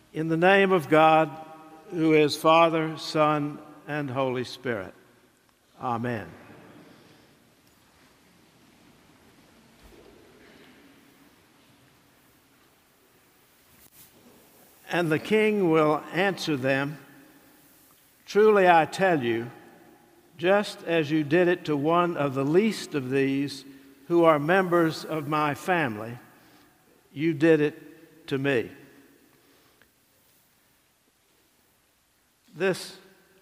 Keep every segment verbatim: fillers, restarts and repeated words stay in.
In the name of God, who is Father, Son, and Holy Spirit. Amen. And the king will answer them, "Truly I tell you, just as you did it to one of the least of these who are members of my family, you did it to me." This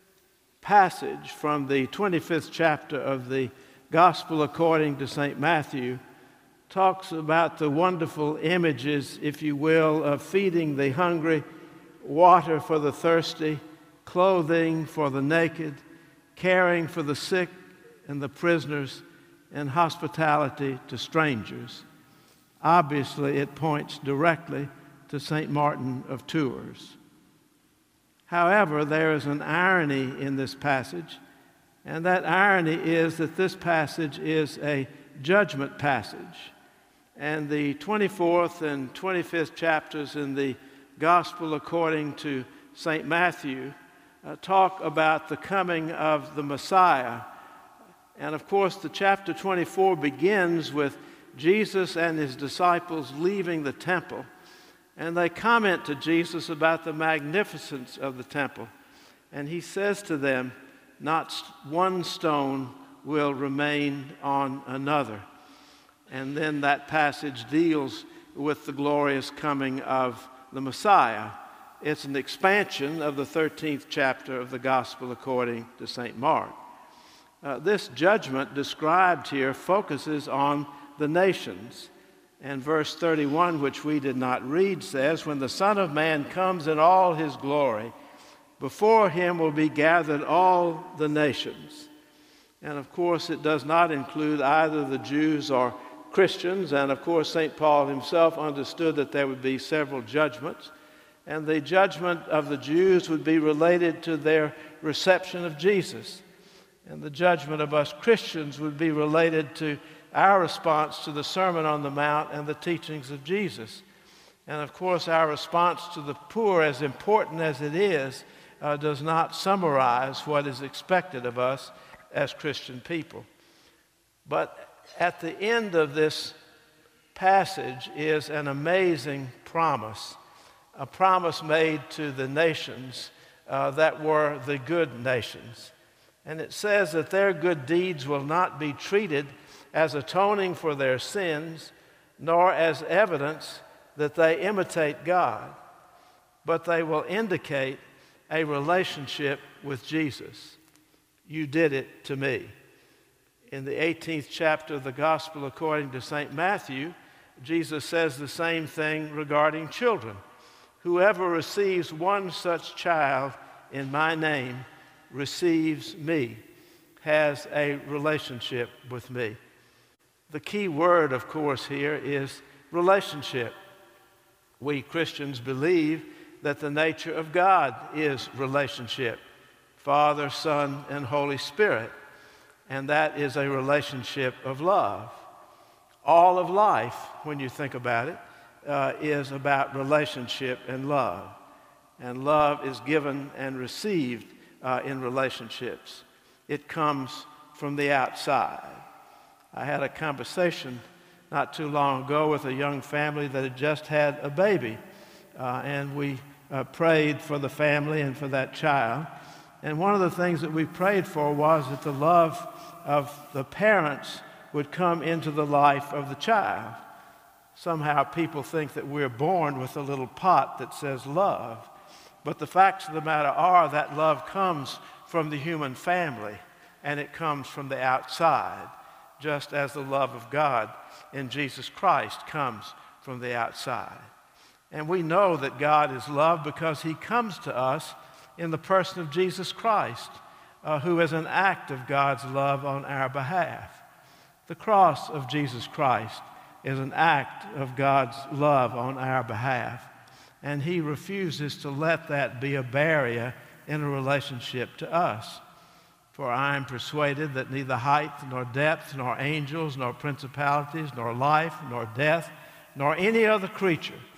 passage from the twenty-fifth chapter of the Gospel according to Saint Matthew talks about the wonderful images, if you will, of feeding the hungry, water for the thirsty, clothing for the naked, caring for the sick and the prisoners, and hospitality to strangers. Obviously, it points directly to Saint Martin of Tours. However, there is an irony in this passage, and that irony is that this passage is a judgment passage. And the twenty-fourth and twenty-fifth chapters in the Gospel according to Saint Matthew uh, talk about the coming of the Messiah. And of course, the chapter twenty-four begins with Jesus and his disciples leaving the temple. And they comment to Jesus about the magnificence of the temple. And he says to them, "Not one stone will remain on another." And then that passage deals with the glorious coming of the Messiah. It's an expansion of the thirteenth chapter of the Gospel according to Saint Mark. Uh, this judgment described here focuses on the nations. And verse thirty-one, which we did not read, says, "When the Son of Man comes in all his glory, before him will be gathered all the nations." And of course, it does not include either the Jews or Christians. And of course, Saint Paul himself understood that there would be several judgments. And the judgment of the Jews would be related to their reception of Jesus. And the judgment of us Christians would be related to our response to the Sermon on the Mount and the teachings of Jesus. And of course, our response to the poor, as important as it is, uh, does not summarize what is expected of us as Christian people. But at the end of this passage is an amazing promise, a promise made to the nations uh, that were the good nations. And it says that their good deeds will not be treated as atoning for their sins, nor as evidence that they imitate God, but they will indicate a relationship with Jesus. You did it to me. In the eighteenth chapter of the Gospel according to Saint Matthew, Jesus says the same thing regarding children. "Whoever receives one such child in my name receives me," has a relationship with me. The key word, of course, here is relationship. We Christians believe that the nature of God is relationship, Father, Son, and Holy Spirit, and that is a relationship of love. All of life, when you think about it, uh, is about relationship and love. And love is given and received uh, in relationships. It comes from the outside. I had a conversation not too long ago with a young family that had just had a baby, uh, and we uh, prayed for the family and for that child. And one of the things that we prayed for was that the love of the parents would come into the life of the child. Somehow people think that we're born with a little pot that says love, but the facts of the matter are that love comes from the human family, and it comes from the outside, just as the love of God in Jesus Christ comes from the outside. And we know that God is love because he comes to us in the person of Jesus Christ, uh, who is an act of God's love on our behalf. The cross of Jesus Christ is an act of God's love on our behalf, and he refuses to let that be a barrier in a relationship to us. For I am persuaded that neither height, nor depth, nor angels, nor principalities, nor life, nor death, nor any other creature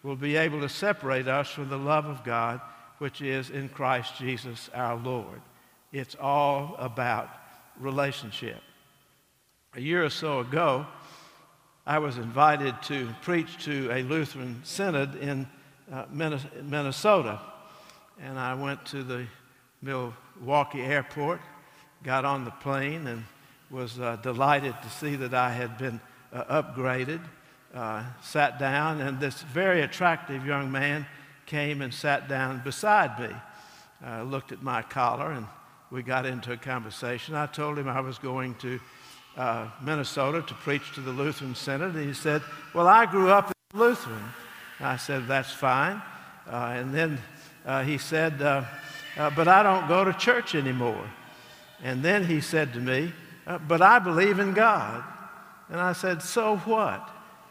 will be able to separate us from the love of God, which is in Christ Jesus our Lord. It's all about relationship. A year or so ago, I was invited to preach to a Lutheran synod in uh, Minnesota, and I went to the Milwaukee airport, got on the plane, and was uh, delighted to see that I had been uh, upgraded. Uh, sat down, and this very attractive young man came and sat down beside me. Uh, looked at my collar, and we got into a conversation. I told him I was going to uh, Minnesota to preach to the Lutheran Synod, and he said, "Well, I grew up in Lutheran." I said, "That's fine." Uh, and then uh, he said, uh, uh, "But I don't go to church anymore." And then he said to me, uh, "But I believe in God." And I said, "So what?"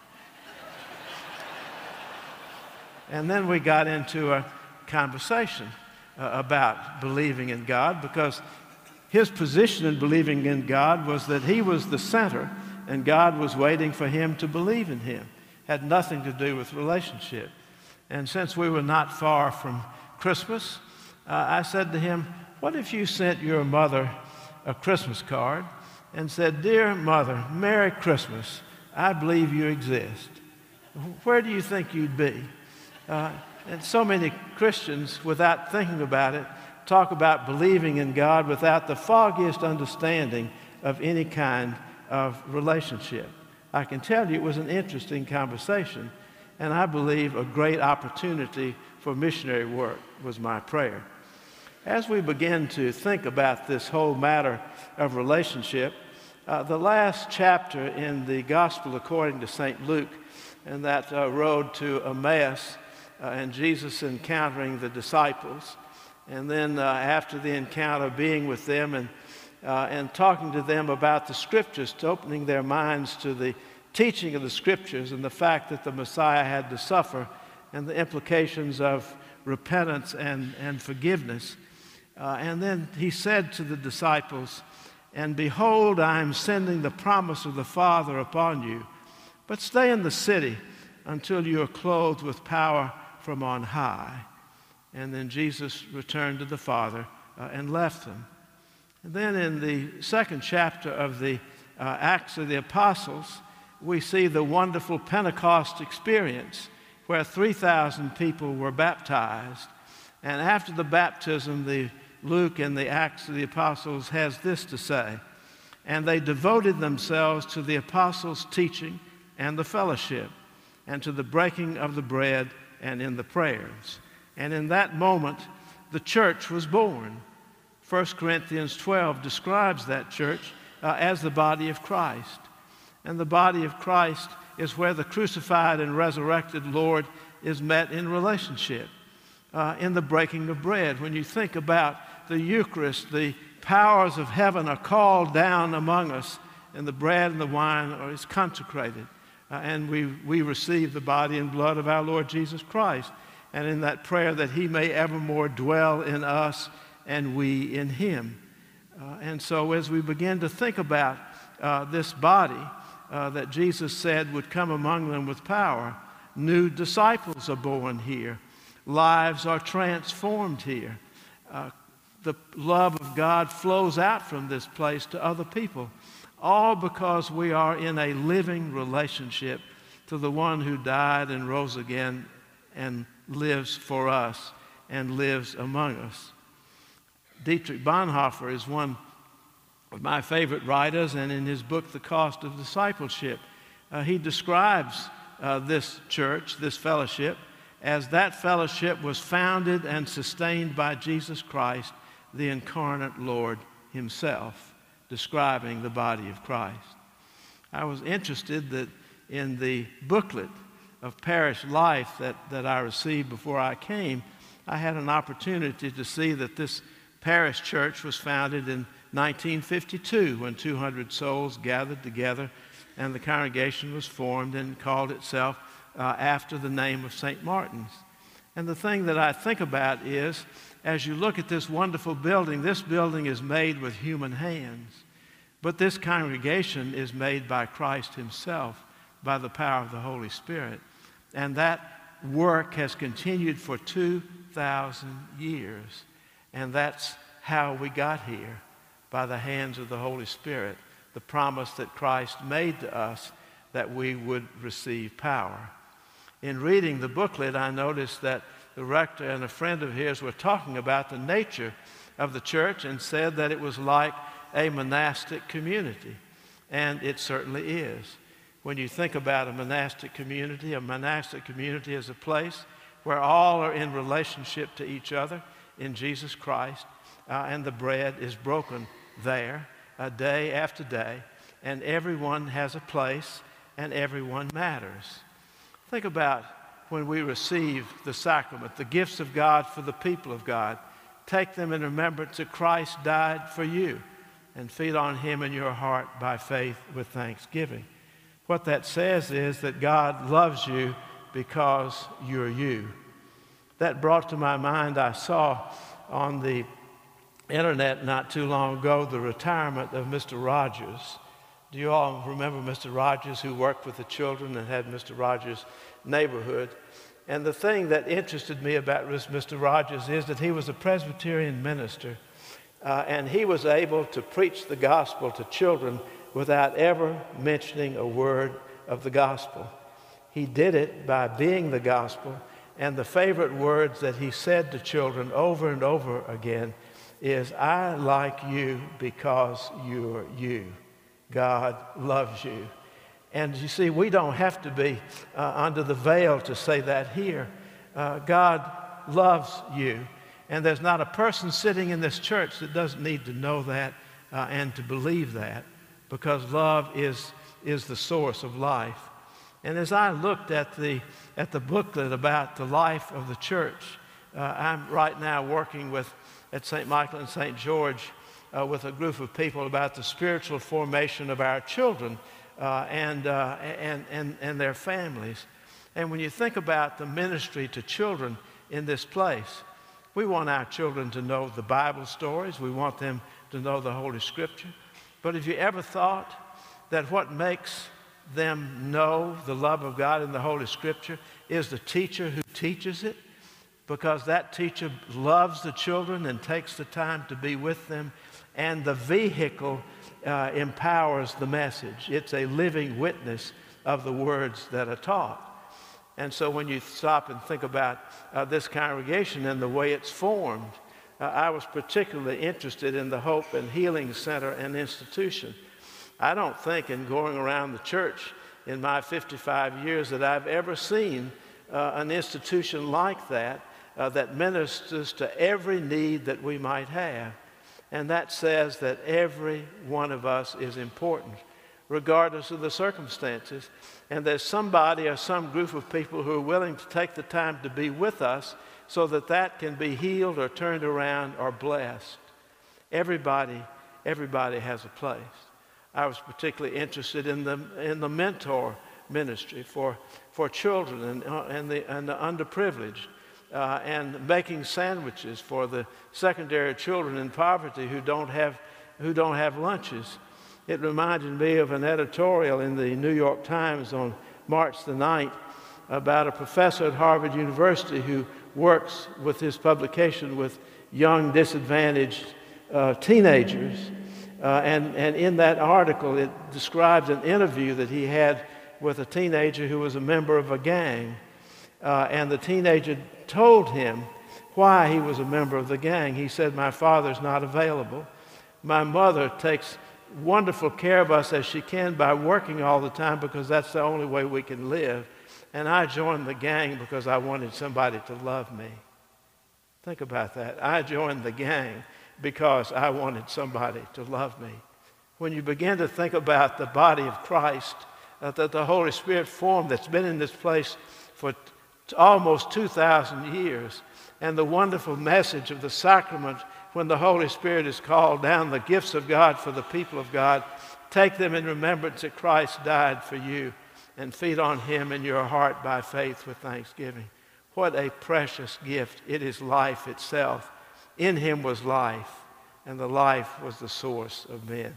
And then we got into a conversation uh, about believing in God, because his position in believing in God was that he was the center and God was waiting for him to believe in him. Had nothing to do with relationship. And since we were not far from Christmas, uh, I said to him, "What if you sent your mother a Christmas card and said, 'Dear Mother, Merry Christmas. I believe you exist.' Where do you think you'd be?" Uh, and so many Christians, without thinking about it, talk about believing in God without the foggiest understanding of any kind of relationship. I can tell you it was an interesting conversation, and I believe a great opportunity for missionary work was my prayer. As we begin to think about this whole matter of relationship, uh, the last chapter in the Gospel according to Saint Luke, and that uh, road to Emmaus, Uh, and Jesus encountering the disciples, and then uh, after the encounter being with them and, uh, and talking to them about the Scriptures, to opening their minds to the teaching of the Scriptures and the fact that the Messiah had to suffer and the implications of repentance and, and forgiveness. Uh, and then he said to the disciples, "And behold, I am sending the promise of the Father upon you, but stay in the city until you are clothed with power from on high." And then Jesus returned to the Father uh, and left them. And then in the second chapter of the uh, Acts of the Apostles, we see the wonderful Pentecost experience where three thousand people were baptized. And after the baptism, the Luke in the Acts of the Apostles has this to say: "And they devoted themselves to the apostles' teaching and the fellowship, and to the breaking of the bread and in the prayers." And in that moment, the church was born. First Corinthians twelve describes that church uh, as the body of Christ. And the body of Christ is where the crucified and resurrected Lord is met in relationship, uh, in the breaking of bread. When you think about the Eucharist, the powers of heaven are called down among us, and the bread and the wine are, is consecrated. Uh, and we, we receive the body and blood of our Lord Jesus Christ. And in that prayer that he may evermore dwell in us and we in him. Uh, and so as we begin to think about uh, this body uh, that Jesus said would come among them with power, new disciples are born here. Lives are transformed here. Uh, the love of God flows out from this place to other people. All because we are in a living relationship to the one who died and rose again and lives for us and lives among us. Dietrich Bonhoeffer is one of my favorite writers, and in his book, The Cost of Discipleship, uh, he describes uh, this church, this fellowship, as that fellowship was founded and sustained by Jesus Christ, the incarnate Lord himself, describing the body of Christ. I was interested that in the booklet of parish life that, that I received before I came, I had an opportunity to see that this parish church was founded in nineteen fifty-two when two hundred souls gathered together and the congregation was formed and called itself uh, after the name of Saint Martin's. And the thing that I think about is, as you look at this wonderful building, this building is made with human hands. But this congregation is made by Christ himself, by the power of the Holy Spirit. And that work has continued for two thousand years. And that's how we got here, by the hands of the Holy Spirit, the promise that Christ made to us that we would receive power. In reading the booklet, I noticed that the rector and a friend of his were talking about the nature of the church and said that it was like a monastic community. And it certainly is. When you think about a monastic community, a monastic community is a place where all are in relationship to each other in Jesus Christ, uh, and the bread is broken there uh, day after day, and everyone has a place and everyone matters. Think about when we receive the sacrament, the gifts of God for the people of God. Take them in remembrance that Christ died for you, and feed on him in your heart by faith with thanksgiving. What that says is that God loves you because you're you. That brought to my mind, I saw on the internet not too long ago the retirement of Mister Rogers. Do you all remember Mister Rogers, who worked with the children and had Mister Rogers' neighborhood? And the thing that interested me about Mister Rogers is that he was a Presbyterian minister, uh, and he was able to preach the gospel to children without ever mentioning a word of the gospel. He did it by being the gospel, and the favorite words that he said to children over and over again is, "I like you because you're you. God loves you." And you see, we don't have to be uh, under the veil to say that here. Uh, God loves you. And there's not a person sitting in this church that doesn't need to know that uh, and to believe that, because love is, is the source of life. And as I looked at the, at the booklet about the life of the church, uh, I'm right now working with, at Saint Michael and Saint George uh, with a group of people about the spiritual formation of our children uh, and, uh, and, and, and their families. And when you think about the ministry to children in this place, we want our children to know the Bible stories. We want them to know the Holy Scripture. But have you ever thought that what makes them know the love of God in the Holy Scripture is the teacher who teaches it? Because that teacher loves the children and takes the time to be with them, and the vehicle uh, empowers the message. It's a living witness of the words that are taught. And so when you stop and think about uh, this congregation and the way it's formed, uh, I was particularly interested in the Hope and Healing Center and institution. I don't think in going around the church in my fifty-five years that I've ever seen uh, an institution like that uh, that ministers to every need that we might have. And that says that every one of us is important, regardless of the circumstances. And there's somebody or some group of people who are willing to take the time to be with us so that that can be healed or turned around or blessed. Everybody, everybody has a place. I was particularly interested in the, in the mentor ministry for, for children and, uh, and, the, and the underprivileged, uh, and making sandwiches for the secondary children in poverty who don't have, who don't have lunches. It reminded me of an editorial in the New York Times on March the ninth about a professor at Harvard University who works with his publication with young disadvantaged uh, teenagers. Uh, and, and in that article, it describes an interview that he had with a teenager who was a member of a gang. Uh, and the teenager told him why he was a member of the gang. He said, "My father's not available. My mother takes wonderful care of us as she can by working all the time because that's the only way we can live. And I joined the gang because I wanted somebody to love me." Think about that. I joined the gang because I wanted somebody to love me. When you begin to think about the body of Christ uh, that the Holy Spirit formed, that's been in this place for t- almost two thousand years, and the wonderful message of the sacrament when the Holy Spirit is called down, the gifts of God for the people of God, take them in remembrance that Christ died for you, and feed on him in your heart by faith with thanksgiving. What a precious gift. It is life itself. In him was life, and the life was the source of men.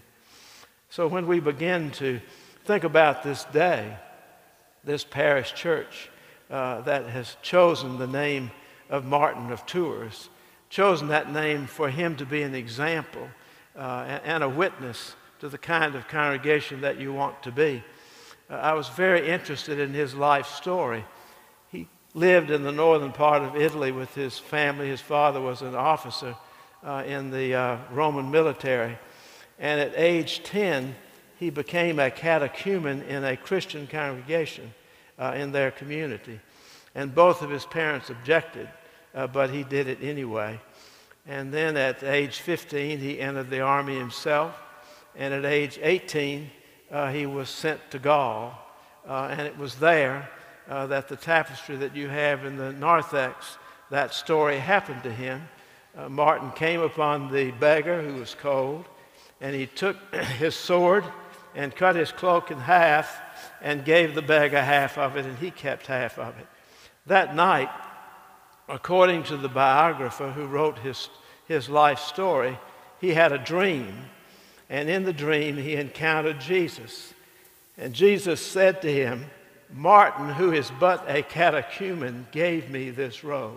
So when we begin to think about this day, this parish church, uh, that has chosen the name of Martin of Tours, chosen that name for him to be an example uh, and, and a witness to the kind of congregation that you want to be. Uh, I was very interested in his life story. He lived in the northern part of Italy with his family. His father was an officer uh, in the uh, Roman military. And at age ten, he became a catechumen in a Christian congregation uh, in their community. And both of his parents objected, uh, but he did it anyway. And then at age fifteen, he entered the army himself. And at age eighteen, uh, he was sent to Gaul. Uh, and it was there uh, that the tapestry that you have in the narthex, that story happened to him. Uh, Martin came upon the beggar who was cold, and he took his sword and cut his cloak in half and gave the beggar half of it, and he kept half of it. That night, according to the biographer who wrote his, his life story, he had a dream, and in the dream he encountered Jesus. And Jesus said to him, "Martin, who is but a catechumen, gave me this robe."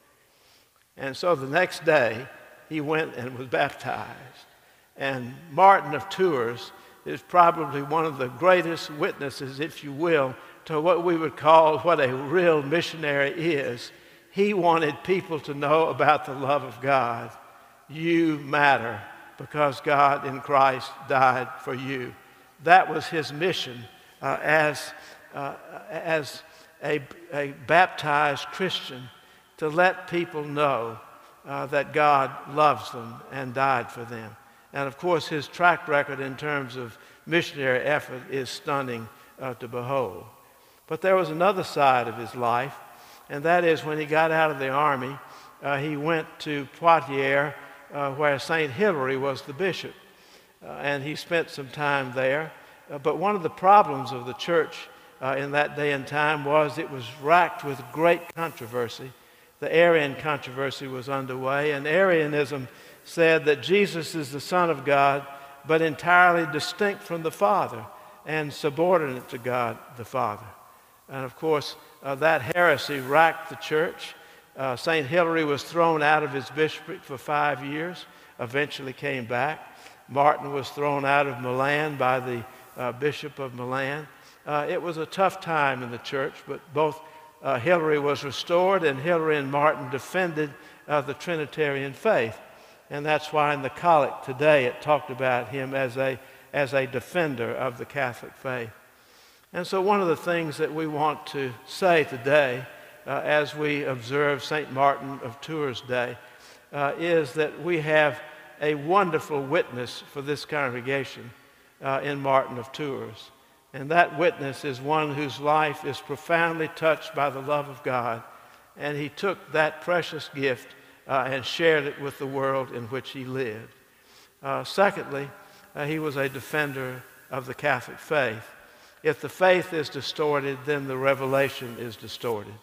And so the next day, he went and was baptized. And Martin of Tours is probably one of the greatest witnesses, if you will, to what we would call what a real missionary is. He wanted people to know about the love of God. You matter because God in Christ died for you. That was his mission uh, as, uh, as a, a baptized Christian, to let people know uh, that God loves them and died for them. And of course, his track record in terms of missionary effort is stunning uh, to behold. But there was another side of his life, and that is when he got out of the army, uh, he went to Poitiers, uh, where Saint Hilary was the bishop. Uh, and he spent some time there. Uh, but one of the problems of the church uh, in that day and time was it was racked with great controversy. The Arian controversy was underway, and Arianism said that Jesus is the Son of God, but entirely distinct from the Father and subordinate to God the Father. And of course, uh, that heresy racked the church. Uh, Saint Hilary was thrown out of his bishopric for five years, eventually came back. Martin was thrown out of Milan by the uh, Bishop of Milan. Uh, it was a tough time in the church, but both uh, Hilary was restored, and Hilary and Martin defended uh, the Trinitarian faith. And that's why in the Collect today it talked about him as a, as a defender of the Catholic faith. And so one of the things that we want to say today uh, as we observe Saint Martin of Tours Day uh, is that we have a wonderful witness for this congregation uh, in Martin of Tours. And that witness is one whose life is profoundly touched by the love of God. And he took that precious gift uh, and shared it with the world in which he lived. Uh, secondly, uh, he was a defender of the Catholic faith. If the faith is distorted, then the revelation is distorted.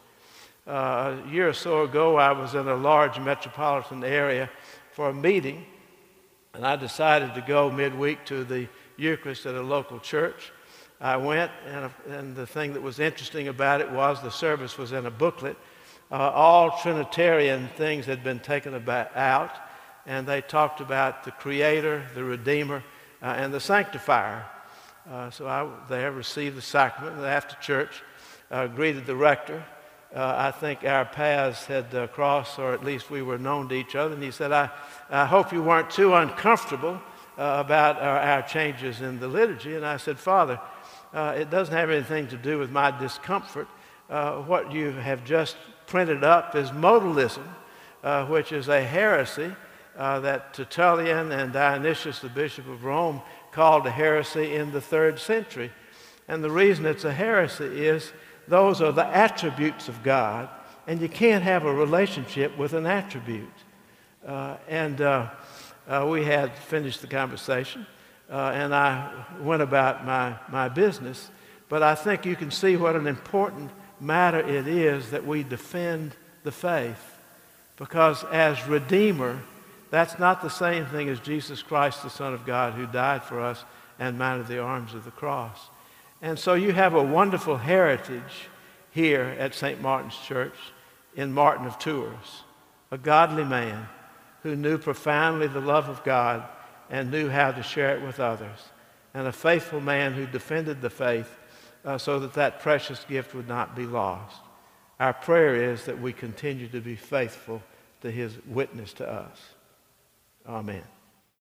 Uh, a year or so ago, I was in a large metropolitan area for a meeting, and I decided to go midweek to the Eucharist at a local church. I went, and, and the thing that was interesting about it was the service was in a booklet. Uh, all Trinitarian things had been taken about, out, and they talked about the Creator, the Redeemer, uh, and the Sanctifier. Uh, so I there received the sacrament, and after church, uh, greeted the rector. Uh, I think our paths had uh, crossed, or at least we were known to each other, and he said, I, I hope you weren't too uncomfortable uh, about our, our changes in the liturgy. And I said, Father, uh, it doesn't have anything to do with my discomfort. Uh, what you have just printed up is modalism, uh, which is a heresy uh, that Tertullian and Dionysius, the Bishop of Rome, called a heresy in the third century. And the reason it's a heresy is those are the attributes of God, and you can't have a relationship with an attribute. Uh, and uh, uh, we had finished the conversation, uh, and I went about my, my business. But I think you can see what an important matter it is that we defend the faith, because as Redeemer, that's not the same thing as Jesus Christ, the Son of God, who died for us and mounted the arms of the cross. And so you have a wonderful heritage here at Saint Martin's Church in Martin of Tours, a godly man who knew profoundly the love of God and knew how to share it with others, and a faithful man who defended the faith uh, so that that precious gift would not be lost. Our prayer is that we continue to be faithful to his witness to us. Amen.